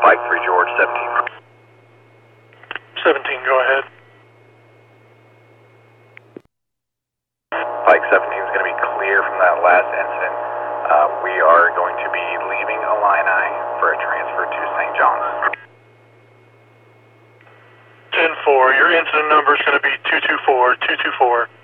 Pike 3 George, 17. 17, go ahead. Pike 17 is going to be clear from that last incident. We are going to be leaving Illini for a transfer to St. John's. 10-4, your incident number is going to be 224, 224.